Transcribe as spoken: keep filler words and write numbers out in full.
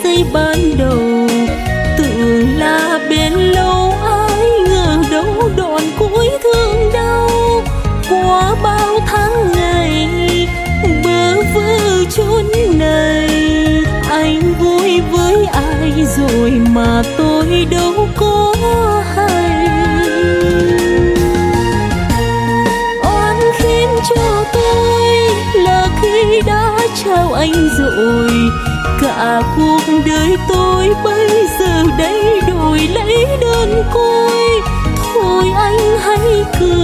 giây ban đầu. Tưởng là bên lâu ai ngờ đâu đoạn cuối thương đau. Qua bao tháng ngày bơ vơ chốn này, anh vui với ai rồi mà tôi đâu có hay. Oan khiến cho tôi là khi đã trao anh rồi, cả cuộc đời tôi bây giờ đây đổi lấy đơn côi. Thôi anh hãy cười